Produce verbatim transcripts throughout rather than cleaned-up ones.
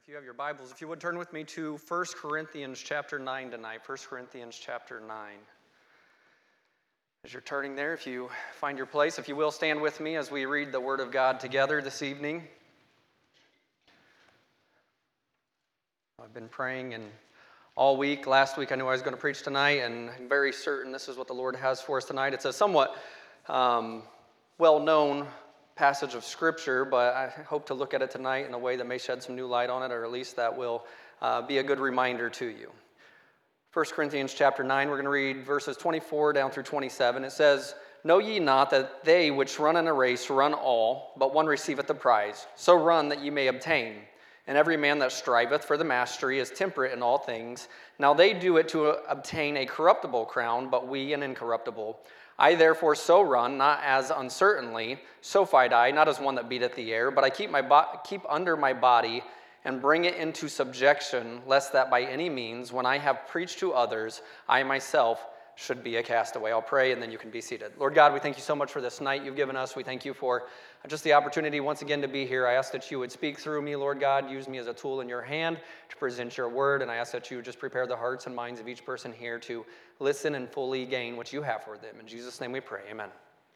If you have your Bibles, if you would turn with me to First Corinthians chapter nine tonight. First Corinthians chapter nine. As you're turning there, if you find your place, if you will, stand with me as we read the Word of God together this evening. I've been praying and all week. Last week I knew I was going to preach tonight, and I'm very certain this is what the Lord has for us tonight. It's a somewhat um, well-known passage of Scripture, but I hope to look at it tonight in a way that may shed some new light on it, or at least that will uh, be a good reminder to you. First Corinthians chapter nine, we're going to read verses twenty-four down through twenty-seven. It says, "Know ye not that they which run in a race run all, but one receiveth the prize? So run that ye may obtain. And every man that striveth for the mastery is temperate in all things. Now they do it to obtain a corruptible crown, but we an incorruptible. I therefore so run, not as uncertainly, so fight I, not as one that beateth the air, but I keep my bo- keep under my body and bring it into subjection, lest that by any means, when I have preached to others, I myself should be a castaway." I'll pray, and then you can be seated. Lord God, we thank you so much for this night you've given us. We thank you for just the opportunity once again to be here. I ask that you would speak through me, Lord God. Use me as a tool in your hand to present your word, and I ask that you would just prepare the hearts and minds of each person here to listen and fully gain what you have for them. In Jesus' name we pray, amen.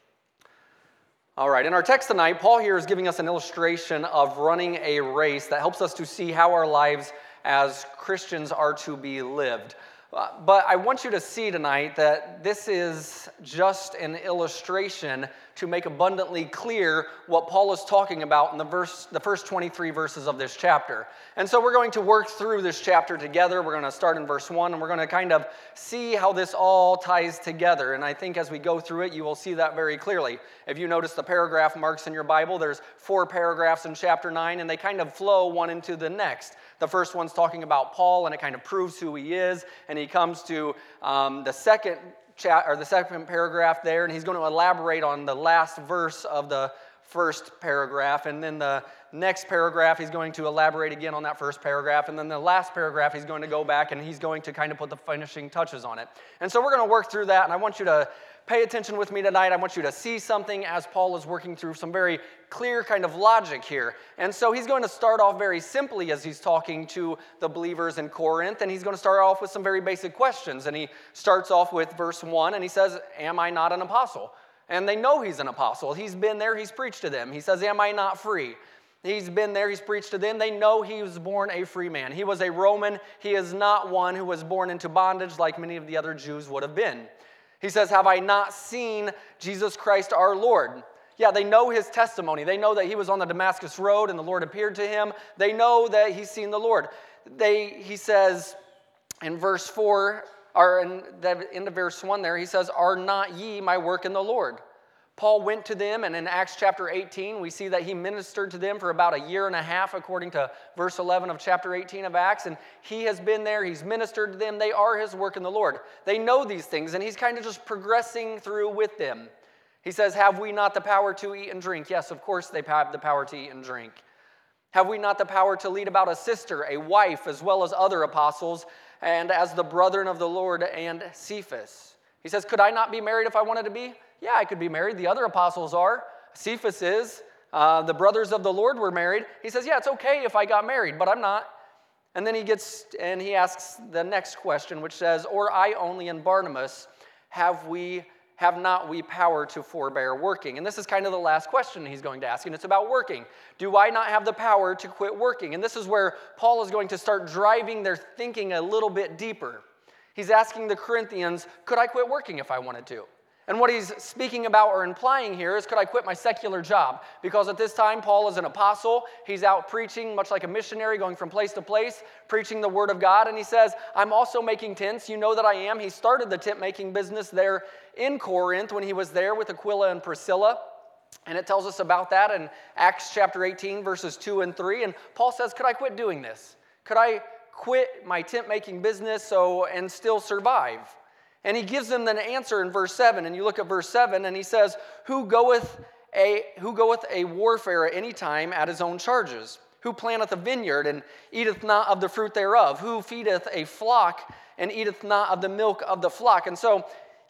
All right, in our text tonight, Paul here is giving us an illustration of running a race that helps us to see how our lives as Christians are to be lived. Uh, but I want you to see tonight that this is just an illustration to make abundantly clear what Paul is talking about in the verse, the first twenty-three verses of this chapter. And so we're going to work through this chapter together. We're going to start in verse one, and we're going to kind of see how this all ties together. And I think as we go through it, you will see that very clearly. If you notice the paragraph marks in your Bible, there's four paragraphs in chapter nine, and they kind of flow one into the next. The first one's talking about Paul, and it kind of proves who he is, and he comes to um, the second chat or the second paragraph there, and he's going to elaborate on the last verse of the first paragraph, and then the next paragraph he's going to elaborate again on that first paragraph, and then the last paragraph he's going to go back and he's going to kind of put the finishing touches on it. And so we're going to work through that, and I want you to pay attention with me tonight. I want you to see something as Paul is working through some very clear kind of logic here. And so he's going to start off very simply as he's talking to the believers in Corinth, and he's going to start off with some very basic questions. And he starts off with verse one, and he says, "Am I not an apostle?" And they know he's an apostle. He's been there, he's preached to them. He says, "Am I not free?" He's been there, he's preached to them. They know he was born a free man. He was a Roman. He is not one who was born into bondage like many of the other Jews would have been. He says, "Have I not seen Jesus Christ our Lord?" Yeah, they know his testimony. They know that he was on the Damascus Road and the Lord appeared to him. They know that he's seen the Lord. They, he says in verse four, or in the end of verse one there, he says, "Are not ye my work in the Lord?" Paul went to them, and in Acts chapter eighteen, we see that he ministered to them for about a year and a half, according to verse eleven of chapter eighteen of Acts, and he has been there, he's ministered to them, they are his work in the Lord. They know these things, and he's kind of just progressing through with them. He says, "Have we not the power to eat and drink?" Yes, of course they have the power to eat and drink. "Have we not the power to lead about a sister, a wife, as well as other apostles, and as the brethren of the Lord and Cephas?" He says, "Could I not be married if I wanted to be?" Yeah, I could be married. The other apostles are. Cephas is. Uh, the brothers of the Lord were married. He says, yeah, it's okay if I got married, but I'm not. And then he gets, and he asks the next question, which says, "Or I only and Barnabas, have we, have not we power to forbear working?" And this is kind of the last question he's going to ask, and it's about working. Do I not have the power to quit working? And this is where Paul is going to start driving their thinking a little bit deeper. He's asking the Corinthians, could I quit working if I wanted to? And what he's speaking about or implying here is, could I quit my secular job? Because at this time, Paul is an apostle. He's out preaching, much like a missionary, going from place to place, preaching the word of God. And he says, I'm also making tents. You know that I am. He started the tent-making business there in Corinth when he was there with Aquila and Priscilla. And it tells us about that in Acts chapter eighteen, verses two and three. And Paul says, could I quit doing this? Could I quit my tent-making business so and still survive? And he gives them an answer in verse seven. And you look at verse seven, and he says, Who goeth a who goeth a warfare at any time at his own charges? Who planteth a vineyard, and eateth not of the fruit thereof? Who feedeth a flock, and eateth not of the milk of the flock? And so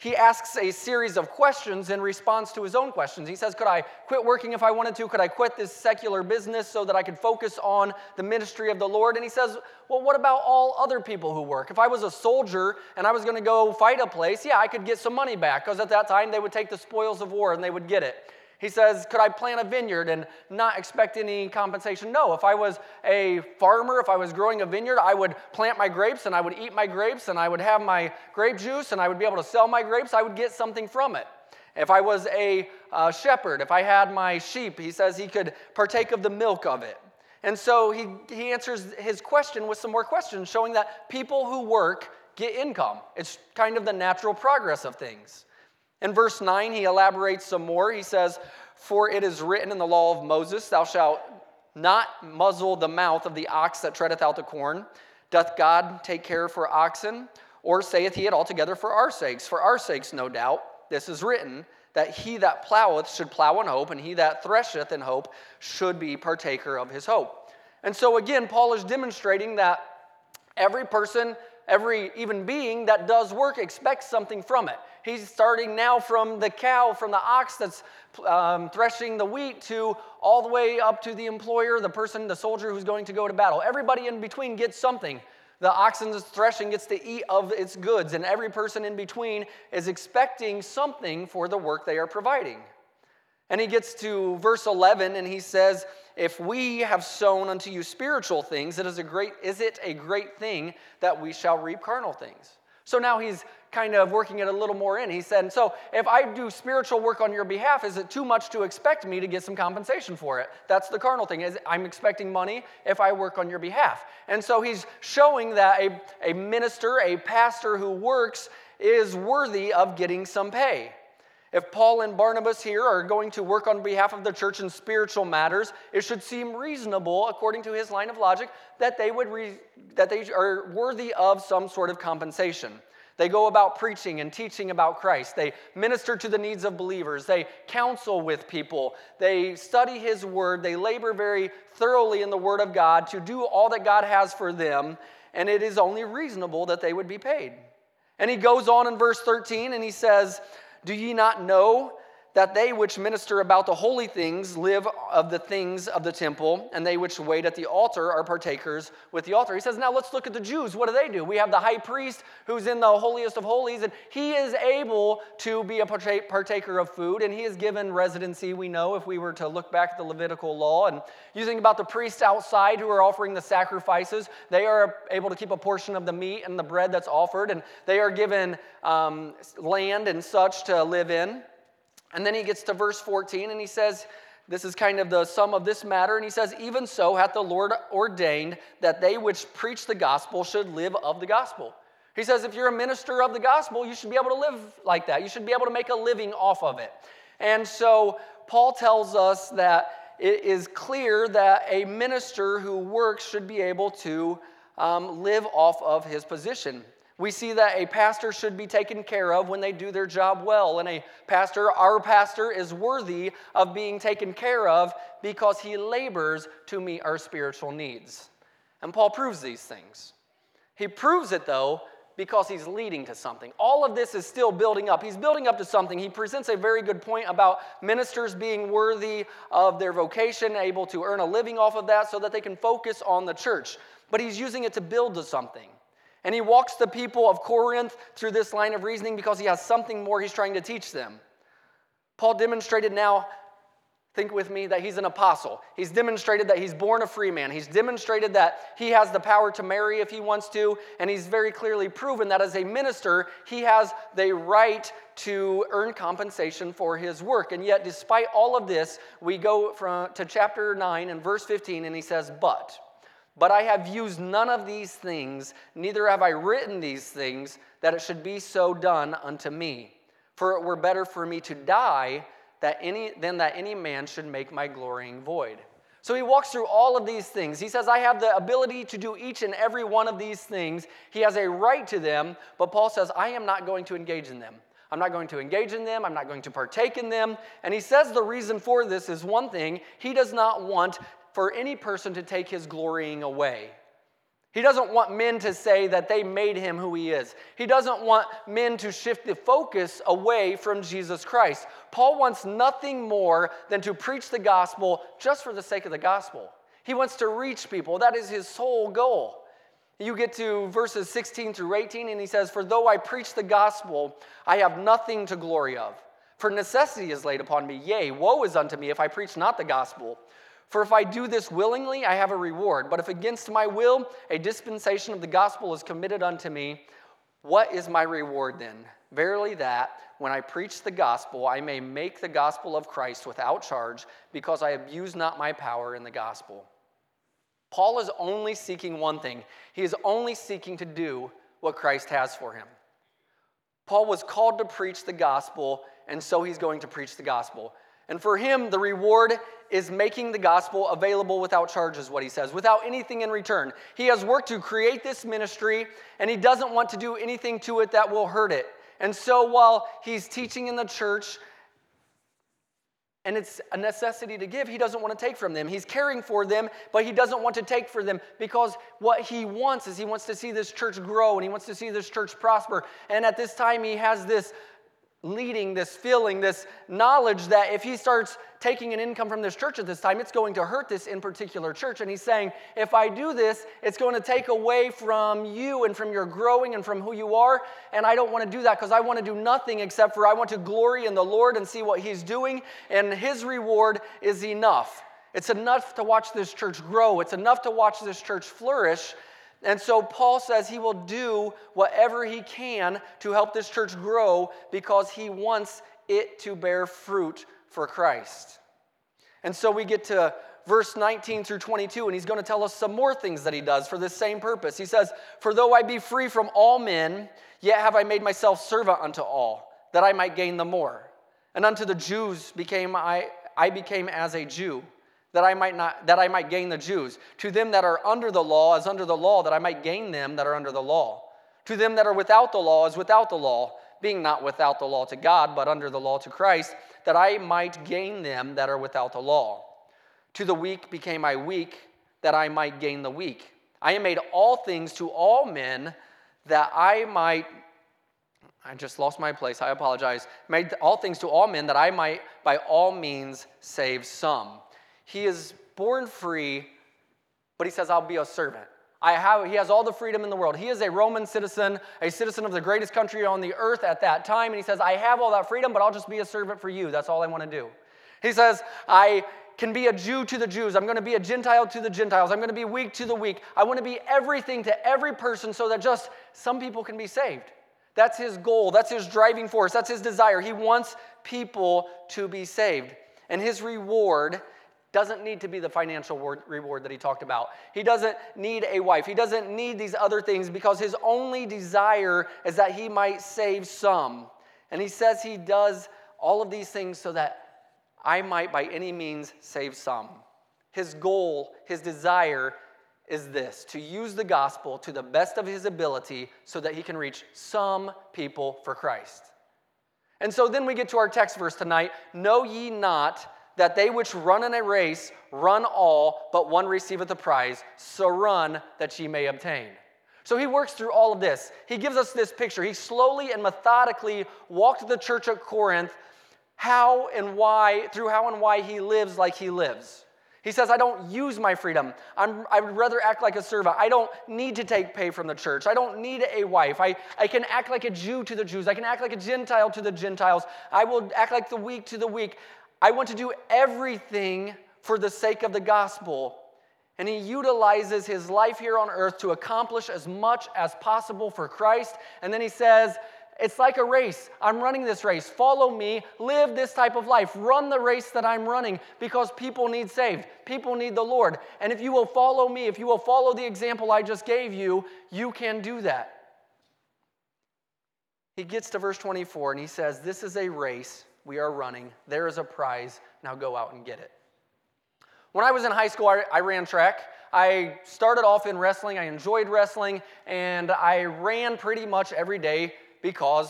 he asks a series of questions in response to his own questions. He says, could I quit working if I wanted to? Could I quit this secular business so that I could focus on the ministry of the Lord? And he says, well, what about all other people who work? If I was a soldier and I was going to go fight a place, yeah, I could get some money back, because at that time they would take the spoils of war and they would get it. He says, could I plant a vineyard and not expect any compensation? No. If I was a farmer, if I was growing a vineyard, I would plant my grapes and I would eat my grapes and I would have my grape juice and I would be able to sell my grapes. I would get something from it. If I was a uh, shepherd, if I had my sheep, he says he could partake of the milk of it. And so he, he answers his question with some more questions, showing that people who work get income. It's kind of the natural progress of things. In verse nine, he elaborates some more. He says, for it is written in the law of Moses, thou shalt not muzzle the mouth of the ox that treadeth out the corn. Doth God take care for oxen? Or saith he it altogether for our sakes? For our sakes, no doubt, this is written, that he that ploweth should plow in hope, and he that thresheth in hope should be partaker of his hope. And so again, Paul is demonstrating that every person, every even being that does work expects something from it. He's starting now from the cow, from the ox that's um, threshing the wheat, to all the way up to the employer, the person, the soldier who's going to go to battle. Everybody in between gets something. The oxen that's threshing gets to eat of its goods, and every person in between is expecting something for the work they are providing. And he gets to verse eleven, and he says, if we have sown unto you spiritual things, it is a great, is it a great thing that we shall reap carnal things? So now he's kind of working it a little more in. He said, so if I do spiritual work on your behalf, is it too much to expect me to get some compensation for it? That's the carnal thing. Is I'm expecting money if I work on your behalf. And so he's showing that a, a minister, a pastor who works is worthy of getting some pay. If Paul and Barnabas here are going to work on behalf of the church in spiritual matters, it should seem reasonable, according to his line of logic, that they would re- that they are worthy of some sort of compensation. They go about preaching and teaching about Christ. They minister to the needs of believers. They counsel with people. They study his word. They labor very thoroughly in the word of God to do all that God has for them, and it is only reasonable that they would be paid. And he goes on in verse thirteen, and he says, do ye not know that they which minister about the holy things live of the things of the temple, and they which wait at the altar are partakers with the altar? He says, now let's look at the Jews. What do they do? We have the high priest who's in the holiest of holies, and he is able to be a partaker of food, and he is given residency, we know, if we were to look back at the Levitical law. And you think about the priests outside who are offering the sacrifices. They are able to keep a portion of the meat and the bread that's offered, and they are given um, land and such to live in. And then he gets to verse fourteen, and he says, this is kind of the sum of this matter, and he says, even so hath the Lord ordained that they which preach the gospel should live of the gospel. He says, if you're a minister of the gospel, you should be able to live like that. You should be able to make a living off of it. And so Paul tells us that it is clear that a minister who works should be able to um, live off of his position. We see that a pastor should be taken care of when they do their job well. And a pastor, our pastor, is worthy of being taken care of because he labors to meet our spiritual needs. And Paul proves these things. He proves it, though, because he's leading to something. All of this is still building up. He's building up to something. He presents a very good point about ministers being worthy of their vocation, able to earn a living off of that so that they can focus on the church. But he's using it to build to something. And he walks the people of Corinth through this line of reasoning because he has something more he's trying to teach them. Paul demonstrated now, think with me, that he's an apostle. He's demonstrated that he's born a free man. He's demonstrated that he has the power to marry if he wants to. And he's very clearly proven that as a minister, he has the right to earn compensation for his work. And yet, despite all of this, we go from, to chapter nine and verse fifteen, and he says, but... But I have used none of these things, neither have I written these things, that it should be so done unto me. For it were better for me to die that any, than that any man should make my glorying void. So he walks through all of these things. He says, I have the ability to do each and every one of these things. He has a right to them, but Paul says, I am not going to engage in them. I'm not going to engage in them. I'm not going to partake in them. And he says the reason for this is one thing. He does not want for any person to take his glorying away. He doesn't want men to say that they made him who he is. He doesn't want men to shift the focus away from Jesus Christ. Paul wants nothing more than to preach the gospel just for the sake of the gospel. He wants to reach people. That is his sole goal. You get to verses sixteen through eighteen, and he says, "For though I preach the gospel, I have nothing to glory of. For necessity is laid upon me. Yea, woe is unto me if I preach not the gospel. For if I do this willingly, I have a reward. But if against my will, a dispensation of the gospel is committed unto me, what is my reward then? Verily that, when I preach the gospel, I may make the gospel of Christ without charge, because I abuse not my power in the gospel." Paul is only seeking one thing. He is only seeking to do what Christ has for him. Paul was called to preach the gospel, and so he's going to preach the gospel. And for him, the reward is making the gospel available without charge, is what he says, without anything in return. He has worked to create this ministry, and he doesn't want to do anything to it that will hurt it. And so while he's teaching in the church, and it's a necessity to give, he doesn't want to take from them. He's caring for them, but he doesn't want to take from them, because what he wants is he wants to see this church grow, and he wants to see this church prosper. And at this time, he has this leading, this feeling, this knowledge that if he starts taking an income from this church at this time, it's going to hurt this in particular church. And he's saying, if I do this, it's going to take away from you and from your growing and from who you are. And I don't want to do that, because I want to do nothing except for I want to glory in the Lord and see what he's doing. And his reward is enough. It's enough to watch this church grow. It's enough to watch this church flourish. And so Paul says he will do whatever he can to help this church grow, because he wants it to bear fruit for Christ. And so we get to verse nineteen through twenty-two, and he's going to tell us some more things that he does for this same purpose. He says, "For though I be free from all men, yet have I made myself servant unto all, that I might gain the more. And unto the Jews became I, I became as a Jew, that I might not that I might gain the Jews. To them that are under the law as under the law, that I might gain them that are under the law. To them that are without the law as without the law, being not without the law to God, but under the law to Christ, that I might gain them that are without the law. To the weak became I weak, that I might gain the weak. I am made all things to all men, that I might," I just lost my place, I apologize, "made all things to all men, that I might by all means save some." He is born free, but he says, I'll be a servant. I have, he has all the freedom in the world. He is a Roman citizen, a citizen of the greatest country on the earth at that time, and he says, I have all that freedom, but I'll just be a servant for you. That's all I want to do. He says, I can be a Jew to the Jews. I'm going to be a Gentile to the Gentiles. I'm going to be weak to the weak. I want to be everything to every person, so that just some people can be saved. That's his goal. That's his driving force. That's his desire. He wants people to be saved. And his reward doesn't need to be the financial reward that he talked about. He doesn't need a wife. He doesn't need these other things, because his only desire is that he might save some. And he says he does all of these things so that I might by any means save some. His goal, his desire is this: to use the gospel to the best of his ability so that he can reach some people for Christ. And so then we get to our text verse tonight. Know ye not that they which run in a race run all, but one receiveth the prize. So run that ye may obtain. So he works through all of this. He gives us this picture. He slowly and methodically walked the church at Corinth how and why, through how and why he lives like he lives. He says, I don't use my freedom. I'm, I would rather act like a servant. I don't need to take pay from the church. I don't need a wife. I, I can act like a Jew to the Jews. I can act like a Gentile to the Gentiles. I will act like the weak to the weak. I want to do everything for the sake of the gospel. And he utilizes his life here on earth to accomplish as much as possible for Christ. And then he says, it's like a race. I'm running this race. Follow me. Live this type of life. Run the race that I'm running, because people need saved. People need the Lord. And if you will follow me, if you will follow the example I just gave you, you can do that. He gets to verse twenty-four and he says, this is a race we are running. There is a prize. Now go out and get it. When I was in high school, I, I ran track. I started off in wrestling. I enjoyed wrestling, and I ran pretty much every day because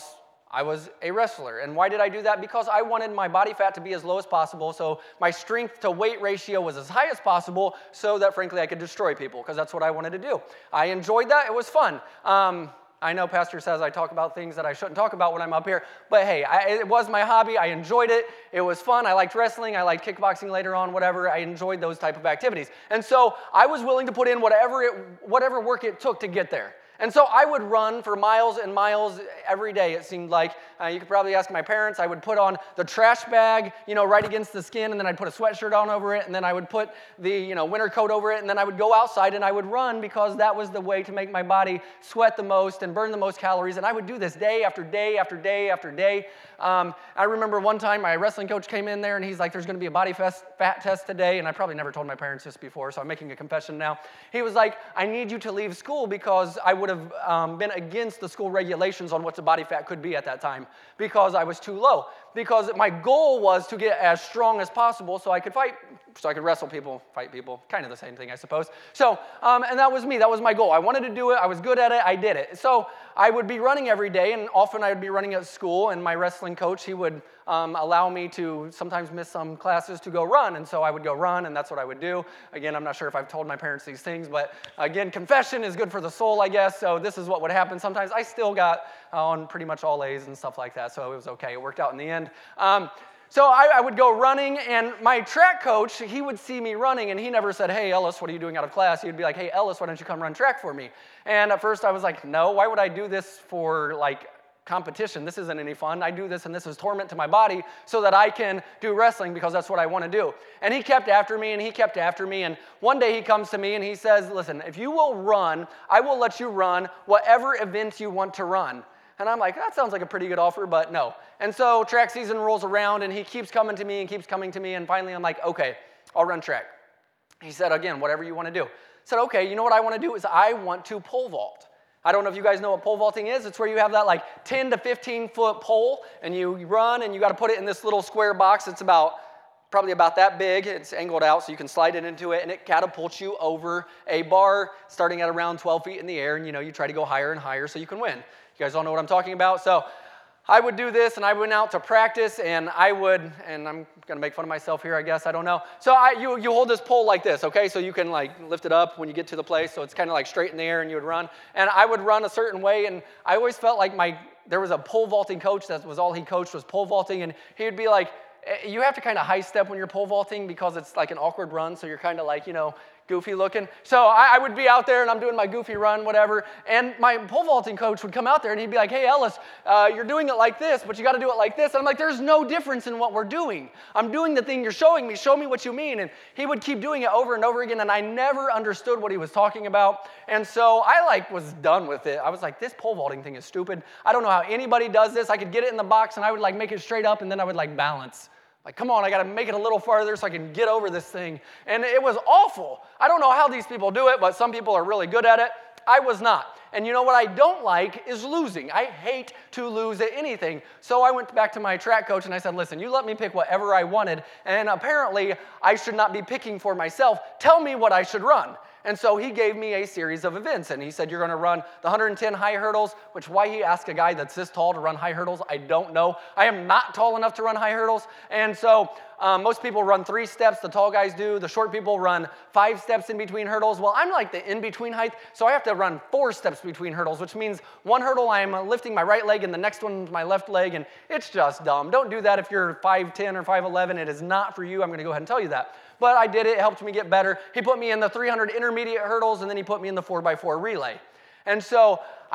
I was a wrestler. And why did I do that? Because I wanted my body fat to be as low as possible, so my strength to weight ratio was as high as possible, so that frankly I could destroy people, because that's what I wanted to do. I enjoyed that. It was fun. Um, I know Pastor says I talk about things that I shouldn't talk about when I'm up here, but hey, I, it was my hobby. I enjoyed it. It was fun. I liked wrestling. I liked kickboxing later on, whatever. I enjoyed those type of activities. And so I was willing to put in whatever, it, whatever work it took to get there. And so I would run for miles and miles every day, it seemed like. Uh, you could probably ask my parents. I would put on the trash bag, you know, right against the skin, and then I'd put a sweatshirt on over it, and then I would put the, you know, winter coat over it, and then I would go outside and I would run, because that was the way to make my body sweat the most and burn the most calories. And I would do this day after day after day after day. Um, I remember one time my wrestling coach came in there, and he's like, there's going to be a body fat test today. And I probably never told my parents this before, so I'm making a confession now. He was like, I need you to leave school, because I would have um, been against the school regulations on what the body fat could be at that time, because I was too low. Because my goal was to get as strong as possible so I could fight, so I could wrestle people, fight people, kind of the same thing, I suppose. So, um, and that was me. That was my goal. I wanted to do it. I was good at it. I did it. So I would be running every day, and often I would be running at school, and my wrestling coach, he would um, allow me to sometimes miss some classes to go run, and so I would go run, and that's what I would do. Again, I'm not sure if I've told my parents these things, but again, confession is good for the soul, I guess, so this is what would happen sometimes. I still got uh, on pretty much all A's and stuff like that, so it was okay. It worked out in the end. Um, So I, I would go running, and my track coach, he would see me running, and he never said, hey, Ellis, what are you doing out of class? He would be like, hey, Ellis, why don't you come run track for me? And at first I was like, no, why would I do this for, like, competition? This isn't any fun. I do this, and this is torment to my body so that I can do wrestling, because that's what I want to do. And he kept after me, and he kept after me, and one day he comes to me, and he says, listen, if you will run, I will let you run whatever event you want to run. And I'm like, that sounds like a pretty good offer, but no. And so track season rolls around, and he keeps coming to me and keeps coming to me, and finally I'm like, okay, I'll run track. He said, again, whatever you want to do. I said, okay, you know what I want to do is I want to pole vault. I don't know if you guys know what pole vaulting is. It's where you have that like ten to fifteen foot pole, and you run, and you got to put it in this little square box. It's about probably about that big. It's angled out so you can slide it into it, and it catapults you over a bar starting at around twelve feet in the air, and you know, you try to go higher and higher so you can win. You guys all know what I'm talking about? So I would do this, and I went out to practice, and I would, and I'm going to make fun of myself here, I guess, I don't know. So I, you, you hold this pole like this, okay? So you can like lift it up when you get to the place, so it's kind of like straight in the air, and you would run. And I would run a certain way, and I always felt like my, there was a pole vaulting coach, that was all he coached was pole vaulting, and he would be like, you have to kind of high step when you're pole vaulting, because it's like an awkward run, so you're kind of like, you know, goofy looking. So I, I would be out there, and I'm doing my goofy run, whatever, and my pole vaulting coach would come out there, and he'd be like, hey, Ellis, uh, you're doing it like this, but you got to do it like this. And I'm like, there's no difference in what we're doing. I'm doing the thing you're showing me. Show me what you mean. And he would keep doing it over and over again, and I never understood what he was talking about. And so I like was done with it. I was like, this pole vaulting thing is stupid. I don't know how anybody does this. I could get it in the box, and I would like make it straight up, and then I would like balance. Like, come on, I got to make it a little farther so I can get over this thing. And it was awful. I don't know how these people do it, but some people are really good at it. I was not. And you know what I don't like is losing. I hate to lose at anything. So I went back to my track coach, and I said, listen, you let me pick whatever I wanted, and apparently I should not be picking for myself. Tell me what I should run. And so he gave me a series of events, and he said, you're going to run the one hundred ten high hurdles, which why he asked a guy that's this tall to run high hurdles, I don't know. I am not tall enough to run high hurdles, and so um, most people run three steps, the tall guys do. The short people run five steps in between hurdles. Well, I'm like the in-between height, so I have to run four steps between hurdles, which means one hurdle I'm lifting my right leg, and the next one's my left leg, and it's just dumb. Don't do that if you're five ten or five eleven. It is not for you. I'm going to go ahead and tell you that. But I did it. It helped me get better. He put me in the three hundred intermediate hurdles, and then he put me in the four by four relay. And so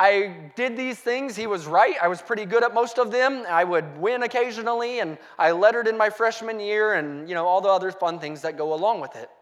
I did these things. He was right. I was pretty good at most of them. I would win occasionally, and I lettered in my freshman year, and you know, all the other fun things that go along with it.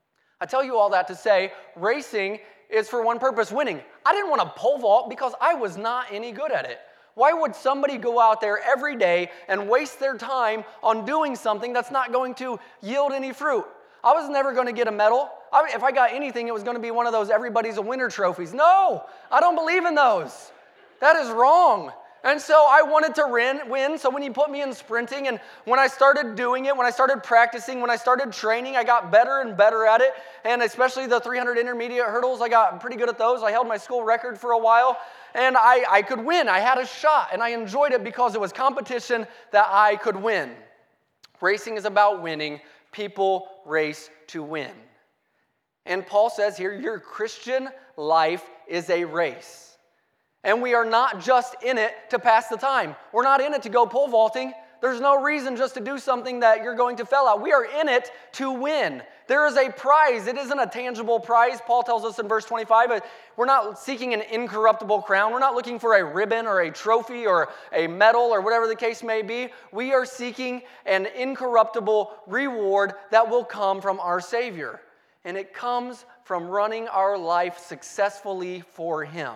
I tell you all that to say, racing is for one purpose, winning. I didn't want to pole vault because I was not any good at it. Why would somebody go out there every day and waste their time on doing something that's not going to yield any fruit? I was never going to get a medal. I, if I got anything, it was going to be one of those everybody's a winner trophies. No, I don't believe in those. That is wrong. And so I wanted to win, win. So when he put me in sprinting, and when I started doing it, when I started practicing, when I started training, I got better and better at it. And especially the three hundred intermediate hurdles, I got pretty good at those. I held my school record for a while, and I, I could win. I had a shot, and I enjoyed it because it was competition that I could win. Racing is about winning. People race to win. And Paul says here, your Christian life is a race. And we are not just in it to pass the time. We're not in it to go pole vaulting. There's no reason just to do something that you're going to fail at. We are in it to win. There is a prize. It isn't a tangible prize. Paul tells us in verse twenty-five, but we're not seeking an incorruptible crown. We're not looking for a ribbon or a trophy or a medal or whatever the case may be. We are seeking an incorruptible reward that will come from our Savior. And it comes from running our life successfully for Him.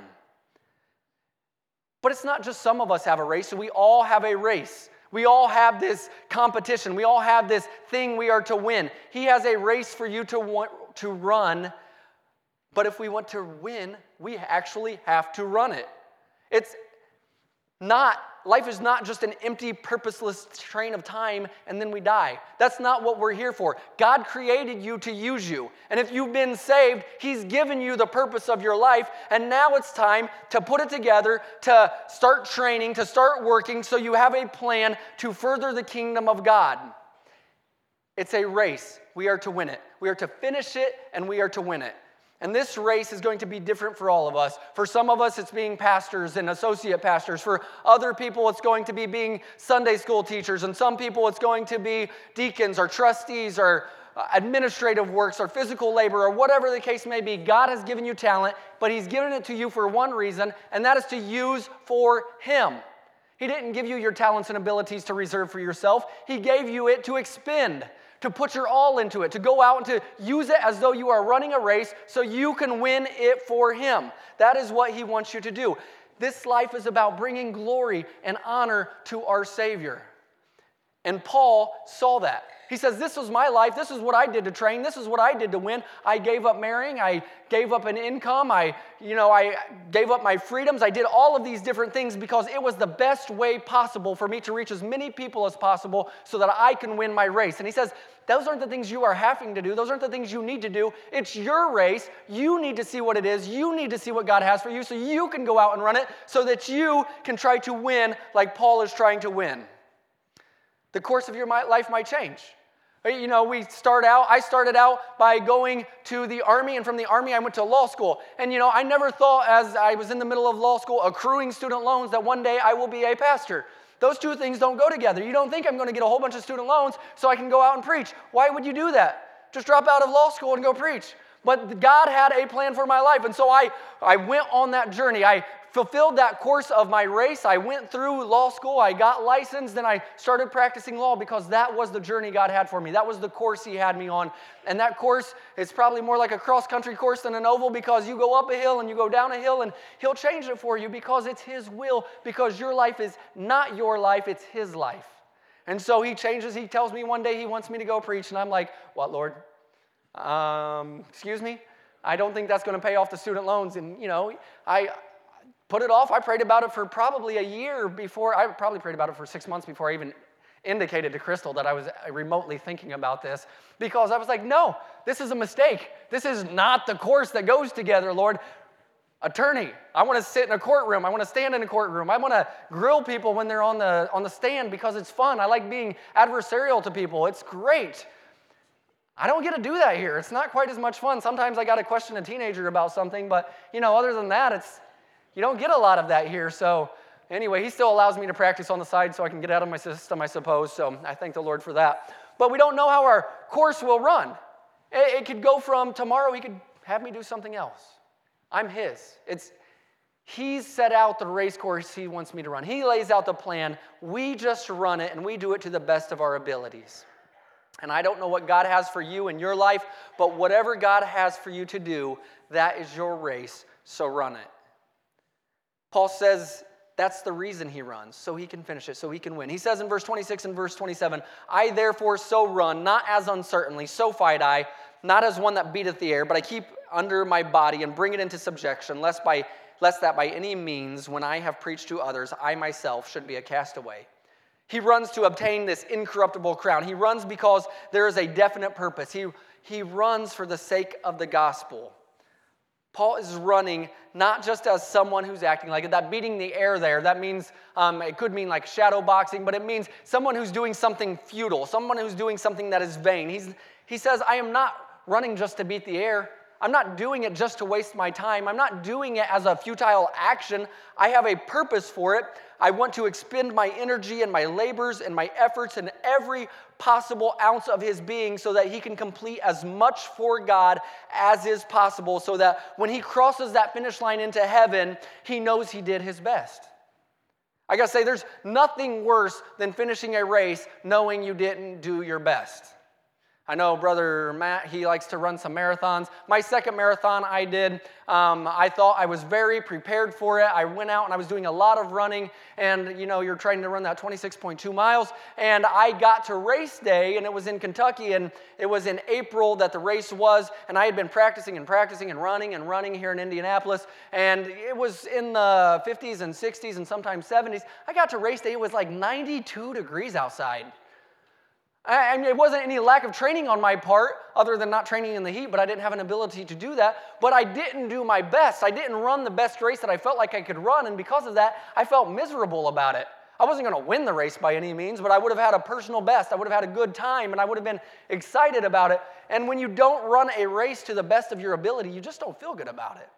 But it's not just some of us have a race. We all have a race. We all have this competition. We all have this thing we are to win. He has a race for you to want to run. But if we want to win, we actually have to run it. It's not, life is not just an empty, purposeless train of time and then we die. That's not what we're here for. God created you to use you. And if you've been saved, He's given you the purpose of your life. And now it's time to put it together, to start training, to start working so you have a plan to further the kingdom of God. It's a race. We are to win it. We are to finish it and we are to win it. And this race is going to be different for all of us. For some of us, it's being pastors and associate pastors. For other people, it's going to be being Sunday school teachers. And some people, it's going to be deacons or trustees or administrative works or physical labor or whatever the case may be. God has given you talent, but He's given it to you for one reason, and that is to use for Him. He didn't give you your talents and abilities to reserve for yourself. He gave you it to expend, to put your all into it, to go out and to use it as though you are running a race so you can win it for Him. That is what He wants you to do. This life is about bringing glory and honor to our Savior. And Paul saw that. He says, this was my life. This is what I did to train. This is what I did to win. I gave up marrying. I gave up an income. I, you know, I gave up my freedoms. I did all of these different things because it was the best way possible for me to reach as many people as possible so that I can win my race. And he says, those aren't the things you are having to do. Those aren't the things you need to do. It's your race. You need to see what it is. You need to see what God has for you so you can go out and run it so that you can try to win like Paul is trying to win. The course of your life might change. You know, we start out, I started out by going to the Army, and from the Army I went to law school. And, you know, I never thought as I was in the middle of law school accruing student loans that one day I will be a pastor. Those two things don't go together. You don't think I'm going to get a whole bunch of student loans so I can go out and preach. Why would you do that? Just drop out of law school and go preach. But God had a plan for my life, and so I, I went on that journey. I fulfilled that course of my race. I went through law school. I got licensed, and I started practicing law because that was the journey God had for me. That was the course He had me on. And that course is probably more like a cross-country course than an oval because you go up a hill and you go down a hill, and He'll change it for you because it's His will, because your life is not your life, it's His life. And so He changes. He tells me one day He wants me to go preach, and I'm like, what, Lord? Um, excuse me? I don't think that's going to pay off the student loans. And, you know, I put it off. I prayed about it for probably a year before. I probably prayed about it for six months before I even indicated to Crystal that I was remotely thinking about this, because I was like, no, this is a mistake. This is not the course that goes together, Lord. Attorney, I want to sit in a courtroom. I want to stand in a courtroom. I want to grill people when they're on the, on the stand because it's fun. I like being adversarial to people. It's great. I don't get to do that here. It's not quite as much fun. Sometimes I got to question a teenager about something, but, you know, other than that, it's you don't get a lot of that here. So anyway, He still allows me to practice on the side so I can get out of my system, I suppose. So I thank the Lord for that. But we don't know how our course will run. It, it could go from tomorrow, He could have me do something else. I'm His. It's He's set out the race course He wants me to run. He lays out the plan. We just run it, and we do it to the best of our abilities. And I don't know what God has for you in your life, but whatever God has for you to do, that is your race, so run it. Paul says that's the reason he runs, so he can finish it, so he can win. He says in verse twenty-six and verse twenty-seven, I therefore so run, not as uncertainly, so fight I, not as one that beateth the air, but I keep under my body and bring it into subjection, lest by lest that by any means, when I have preached to others, I myself should be a castaway. He runs to obtain this incorruptible crown. He runs because there is a definite purpose. He, he runs for the sake of the gospel. Paul is running not just as someone who's acting like it. That beating the air there, that means, um, it could mean like shadow boxing, but it means someone who's doing something futile, someone who's doing something that is vain. He's, he says, I am not running just to beat the air. I'm not doing it just to waste my time. I'm not doing it as a futile action. I have a purpose for it. I want to expend my energy and my labors and my efforts and every possible ounce of his being so that he can complete as much for God as is possible, so that when he crosses that finish line into heaven, he knows he did his best. I gotta say, there's nothing worse than finishing a race knowing you didn't do your best. I know Brother Matt, he likes to run some marathons. My second marathon I did, um, I thought I was very prepared for it. I went out and I was doing a lot of running, and you know, you're trying to run that twenty-six point two miles, and I got to race day, and it was in Kentucky, and it was in April that the race was, and I had been practicing and practicing and running and running here in Indianapolis, and it was in the fifties and sixties and sometimes seventies. I got to race day, it was like ninety-two degrees outside. I mean, it wasn't any lack of training on my part, other than not training in the heat, but I didn't have an ability to do that. But I didn't do my best. I didn't run the best race that I felt like I could run, and because of that, I felt miserable about it. I wasn't going to win the race by any means, but I would have had a personal best. I would have had a good time, and I would have been excited about it. And when you don't run a race to the best of your ability, you just don't feel good about it.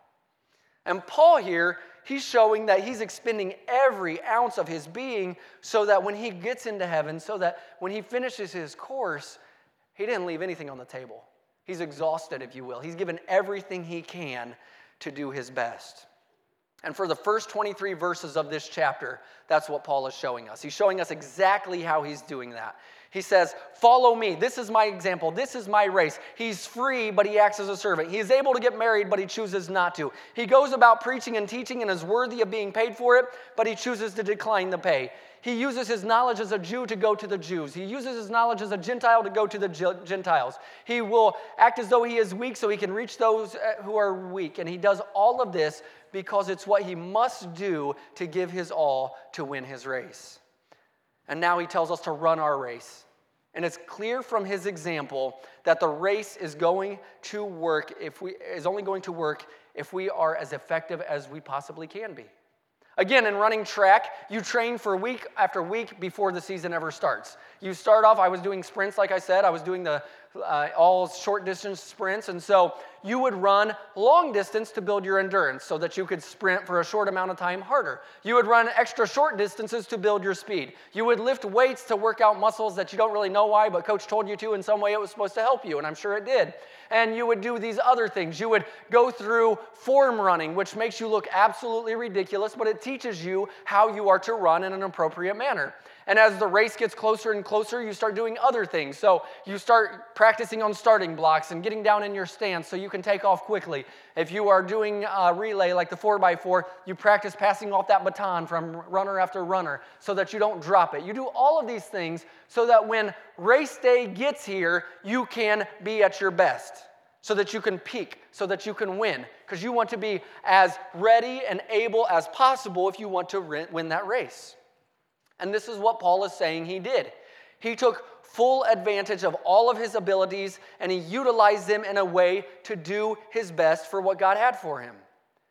And Paul here, he's showing that he's expending every ounce of his being so that when he gets into heaven, so that when he finishes his course, he didn't leave anything on the table. He's exhausted, if you will. He's given everything he can to do his best. And for the first twenty-three verses of this chapter, that's what Paul is showing us. He's showing us exactly how he's doing that. He says, follow me. This is my example. This is my race. He's free, but he acts as a servant. He is able to get married, but he chooses not to. He goes about preaching and teaching and is worthy of being paid for it, but he chooses to decline the pay. He uses his knowledge as a Jew to go to the Jews. He uses his knowledge as a Gentile to go to the Gentiles. He will act as though he is weak so he can reach those who are weak. And he does all of this because it's what he must do to give his all to win his race. And now he tells us to run our race. And it's clear from his example that the race is going to work if we is only going to work if we are as effective as we possibly can be. Again, in running track, you train for week after week before the season ever starts. You start off, I was doing sprints, like I said. I was doing the uh, all short distance sprints. And so you would run long distance to build your endurance so that you could sprint for a short amount of time harder. You would run extra short distances to build your speed. You would lift weights to work out muscles that you don't really know why, but coach told you to in some way it was supposed to help you, and I'm sure it did. And you would do these other things. You would go through form running, which makes you look absolutely ridiculous, but it teaches you how you are to run in an appropriate manner. And as the race gets closer and closer, you start doing other things. So you start practicing on starting blocks and getting down in your stance so you can take off quickly. If you are doing a relay like the four by four, you practice passing off that baton from runner after runner so that you don't drop it. You do all of these things so that when race day gets here, you can be at your best, so that you can peak, so that you can win, because you want to be as ready and able as possible if you want to win that race. And this is what Paul is saying he did. He took full advantage of all of his abilities and he utilized them in a way to do his best for what God had for him.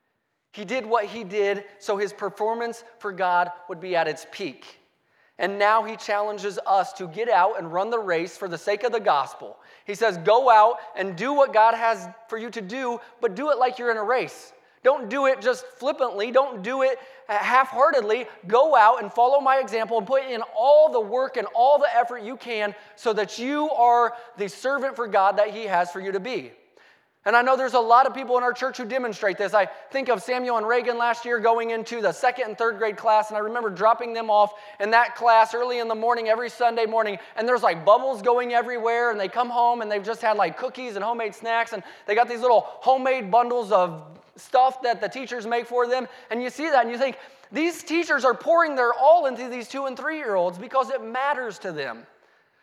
He did what he did so his performance for God would be at its peak. And now he challenges us to get out and run the race for the sake of the gospel. He says, go out and do what God has for you to do, but do it like you're in a race. Don't do it just flippantly. Don't do it half-heartedly. Go out and follow my example and put in all the work and all the effort you can so that you are the servant for God that he has for you to be. And I know there's a lot of people in our church who demonstrate this. I think of Samuel and Reagan last year going into the second and third grade class, and I remember dropping them off in that class early in the morning, every Sunday morning, and there's like bubbles going everywhere, and they come home and they've just had like cookies and homemade snacks, and they got these little homemade bundles of stuff that the teachers make for them, and you see that and you think, these teachers are pouring their all into these two and three-year-olds because it matters to them.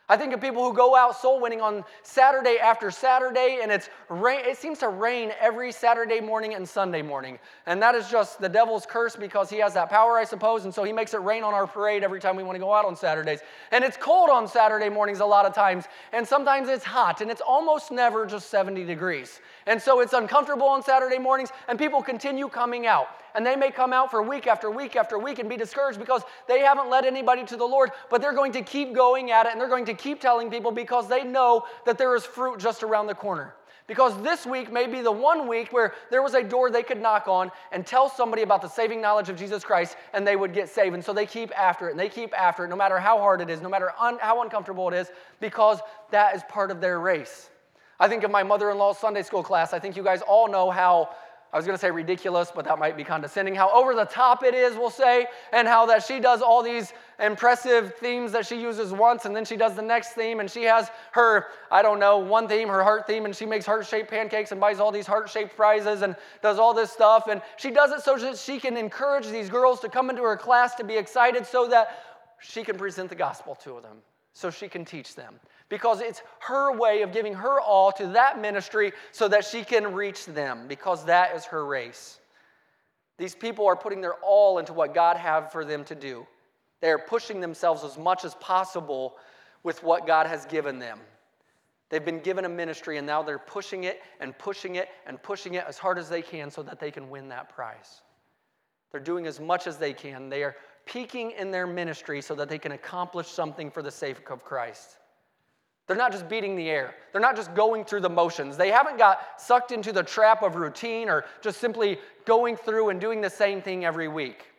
I think of people who go out soul winning on Saturday after Saturday, and it's rain, it seems to rain every Saturday morning and Sunday morning. And that is just the devil's curse because he has that power, I suppose, and so he makes it rain on our parade every time we want to go out on Saturdays. And it's cold on Saturday mornings a lot of times, and sometimes it's hot, and it's almost never just seventy degrees. And so it's uncomfortable on Saturday mornings, and people continue coming out. And they may come out for week after week after week and be discouraged because they haven't led anybody to the Lord, but they're going to keep going at it, and they're going to keep telling people because they know that there is fruit just around the corner. Because this week may be the one week where there was a door they could knock on and tell somebody about the saving knowledge of Jesus Christ, and they would get saved. And so they keep after it, and they keep after it, no matter how hard it is, no matter un- how uncomfortable it is, because that is part of their race. I think of my mother-in-law's Sunday school class. I think you guys all know how, I was going to say ridiculous, but that might be condescending, how over the top it is, we'll say, and how that she does all these impressive themes that she uses once, and then she does the next theme, and she has her, I don't know, one theme, her heart theme, and she makes heart-shaped pancakes and buys all these heart-shaped prizes and does all this stuff, and she does it so that she can encourage these girls to come into her class to be excited so that she can present the gospel to them, so she can teach them. Because it's her way of giving her all to that ministry so that she can reach them, because that is her race. These people are putting their all into what God has for them to do. They are pushing themselves as much as possible with what God has given them. They've been given a ministry, and now they're pushing it and pushing it and pushing it as hard as they can so that they can win that prize. They're doing as much as they can. They are peaking in their ministry so that they can accomplish something for the sake of Christ. They're not just beating the air. They're not just going through the motions. They haven't got sucked into the trap of routine or just simply going through and doing the same thing every week.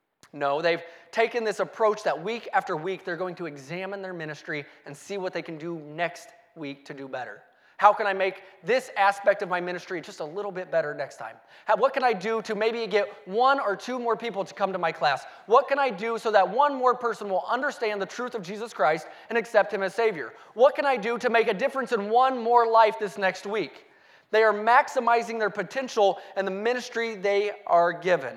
No, they've taken this approach that week after week they're going to examine their ministry and see what they can do next week to do better. How can I make this aspect of my ministry just a little bit better next time? How, what can I do to maybe get one or two more people to come to my class? What can I do so that one more person will understand the truth of Jesus Christ and accept him as Savior? What can I do to make a difference in one more life this next week? They are maximizing their potential and the ministry they are given.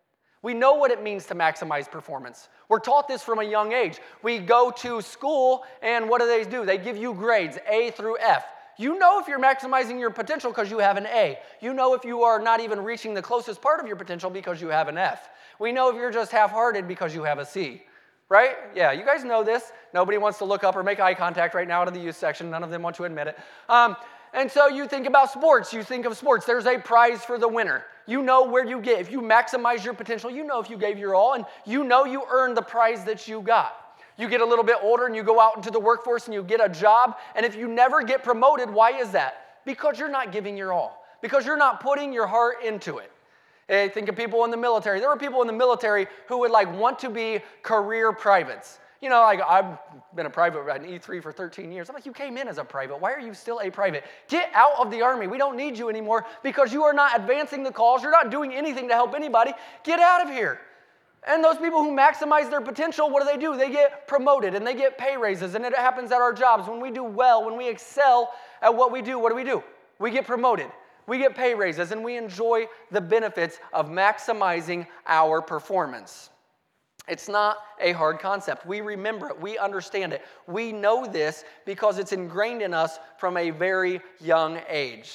We know what it means to maximize performance. We're taught this from a young age. We go to school, and what do they do? They give you grades, A through F. You know if you're maximizing your potential because you have an A. You know if you are not even reaching the closest part of your potential because you have an F. We know if you're just half-hearted because you have a C. Right? Yeah, you guys know this. Nobody wants to look up or make eye contact right now out of the youth section. None of them want to admit it. Um, and so you think about sports. You think of sports. There's a prize for the winner. You know where you get. If you maximize your potential, you know if you gave your all, and you know you earned the prize that you got. You get a little bit older and you go out into the workforce and you get a job, and if you never get promoted, why is that? Because you're not giving your all. Because you're not putting your heart into it. I think of people in the military. There were people in the military who would like want to be career privates. You know, like I've been a private at an E three for thirteen years. I'm like, you came in as a private. Why are you still a private? Get out of the Army. We don't need you anymore because you are not advancing the cause. You're not doing anything to help anybody. Get out of here. And those people who maximize their potential, what do they do? They get promoted and they get pay raises, and it happens at our jobs. When we do well, when we excel at what we do, what do we do? We get promoted. We get pay raises, and we enjoy the benefits of maximizing our performance. It's not a hard concept. We remember it. We understand it. We know this because it's ingrained in us from a very young age.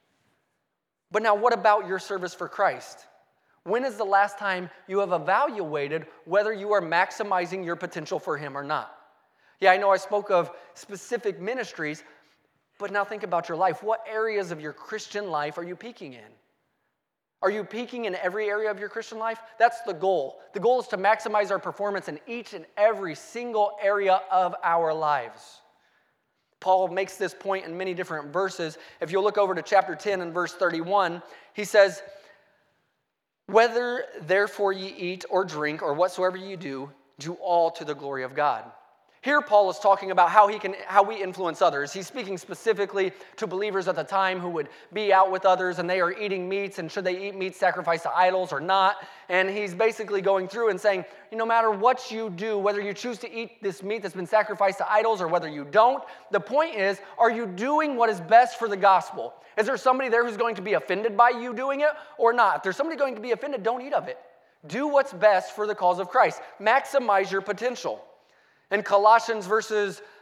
But now what about your service for Christ? When is the last time you have evaluated whether you are maximizing your potential for him or not? Yeah, I know I spoke of specific ministries, but now think about your life. What areas of your Christian life are you peaking in? Are you peaking in every area of your Christian life? That's the goal. The goal is to maximize our performance in each and every single area of our lives. Paul makes this point in many different verses. If you'll look over to chapter ten and verse thirty-one, he says, "Whether therefore ye eat or drink or whatsoever ye do, do all to the glory of God." Here Paul is talking about how he can, how we influence others. He's speaking specifically to believers at the time who would be out with others and they are eating meats, and should they eat meat sacrificed to idols or not. And he's basically going through and saying, no matter what you do, whether you choose to eat this meat that's been sacrificed to idols or whether you don't, the point is, are you doing what is best for the gospel? Is there somebody there who's going to be offended by you doing it or not? If there's somebody going to be offended, don't eat of it. Do what's best for the cause of Christ. Maximize your potential. In Colossians verses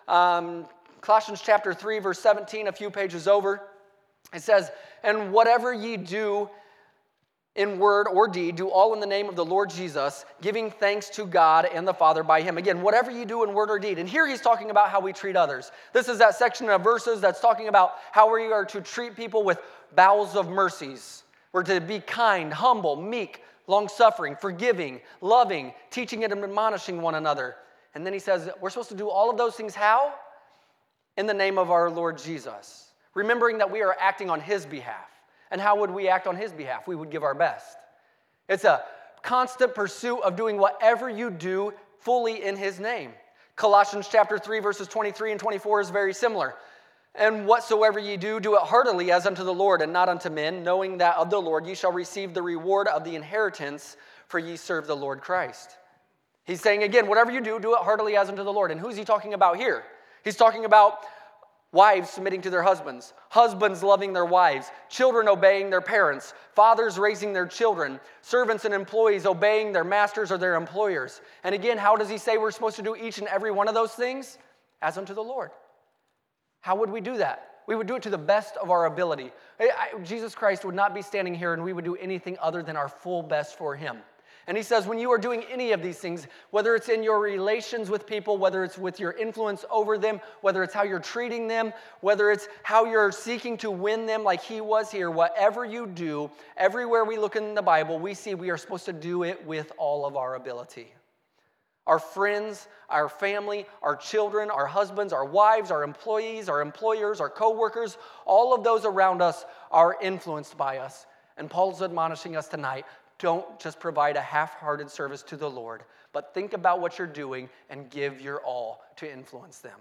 um, Colossians chapter three, verse seventeen, a few pages over. It says, "And whatever ye do in word or deed, do all in the name of the Lord Jesus, giving thanks to God and the Father by him." Again, whatever you do in word or deed. And here he's talking about how we treat others. This is that section of verses that's talking about how we are to treat people with bowels of mercies. We're to be kind, humble, meek, long-suffering, forgiving, loving, teaching and admonishing one another. And then he says we're supposed to do all of those things how? In the name of our Lord Jesus. Remembering that we are acting on his behalf. And how would we act on his behalf? We would give our best. It's a constant pursuit of doing whatever you do fully in his name. Colossians chapter three, verses twenty-three and twenty-four is very similar. "And whatsoever ye do, do it heartily as unto the Lord and not unto men, knowing that of the Lord ye shall receive the reward of the inheritance, for ye serve the Lord Christ." He's saying again, whatever you do, do it heartily as unto the Lord. And who's he talking about here? He's talking about wives submitting to their husbands, husbands loving their wives, children obeying their parents, fathers raising their children, servants and employees obeying their masters or their employers. And again, how does he say we're supposed to do each and every one of those things? As unto the Lord. How would we do that? We would do it to the best of our ability. Jesus Christ would not be standing here and we would do anything other than our full best for him. And he says when you are doing any of these things, whether it's in your relations with people, whether it's with your influence over them, whether it's how you're treating them, whether it's how you're seeking to win them like he was here, whatever you do, everywhere we look in the Bible, we see we are supposed to do it with all of our ability. Our friends, our family, our children, our husbands, our wives, our employees, our employers, our co-workers, all of those around us are influenced by us. And Paul's admonishing us tonight, don't just provide a half-hearted service to the Lord, but think about what you're doing and give your all to influence them.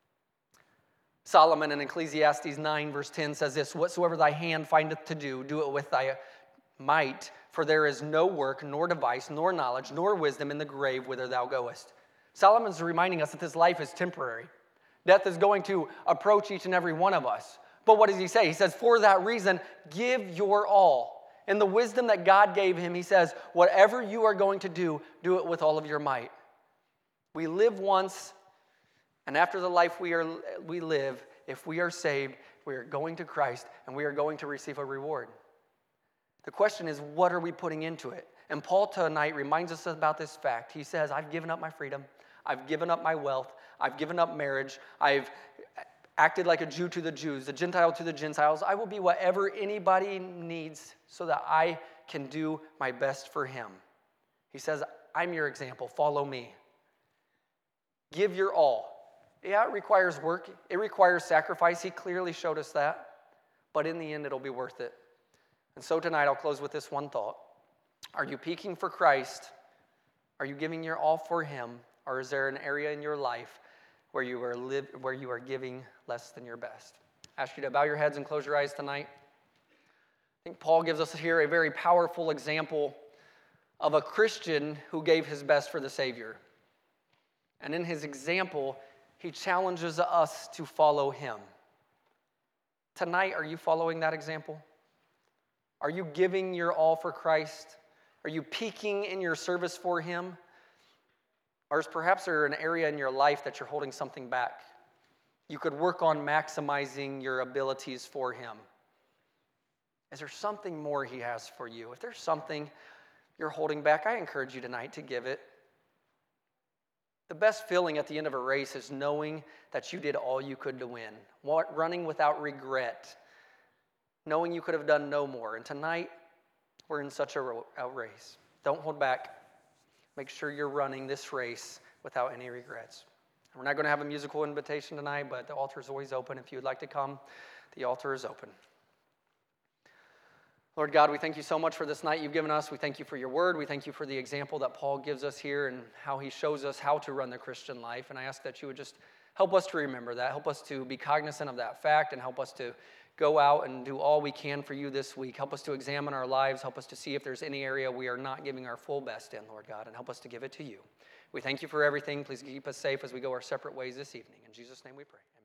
Solomon in Ecclesiastes nine verse ten says this, "Whatsoever thy hand findeth to do, do it with thy might, for there is no work, nor device, nor knowledge, nor wisdom in the grave whither thou goest." Solomon's reminding us that this life is temporary. Death is going to approach each and every one of us. But what does he say? He says, for that reason, give your all. In the wisdom that God gave him, he says, whatever you are going to do, do it with all of your might. We live once, and after the life we are we live, if we are saved, we are going to Christ, and we are going to receive a reward. The question is, what are we putting into it? And Paul tonight reminds us about this fact. He says, I've given up my freedom. I've given up my wealth. I've given up marriage. I've acted like a Jew to the Jews, a Gentile to the Gentiles. I will be whatever anybody needs so that I can do my best for him. He says, I'm your example. Follow me. Give your all. Yeah, it requires work. It requires sacrifice. He clearly showed us that. But in the end, it'll be worth it. And so tonight, I'll close with this one thought. Are you peaking for Christ? Are you giving your all for him? Or is there an area in your life where you are live, where you are giving less than your best? I ask you to bow your heads and close your eyes tonight. I think Paul gives us here a very powerful example of a Christian who gave his best for the Savior. And in his example, he challenges us to follow him. Tonight, are you following that example? Are you giving your all for Christ? Are you peaking in your service for him? Or is perhaps there an area in your life that you're holding something back? You could work on maximizing your abilities for him. Is there something more he has for you? If there's something you're holding back, I encourage you tonight to give it. The best feeling at the end of a race is knowing that you did all you could to win, running without regret, knowing you could have done no more. And tonight, we're in such a race. Don't hold back. Make sure you're running this race without any regrets. We're not going to have a musical invitation tonight, but the altar is always open. If you would like to come, the altar is open. Lord God, we thank you so much for this night you've given us. We thank you for your word. We thank you for the example that Paul gives us here and how he shows us how to run the Christian life. And I ask that you would just help us to remember that. Help us to be cognizant of that fact and help us to go out and do all we can for you this week. Help us to examine our lives. Help us to see if there's any area we are not giving our full best in, Lord God, and help us to give it to you. We thank you for everything. Please keep us safe as we go our separate ways this evening. In Jesus' name we pray.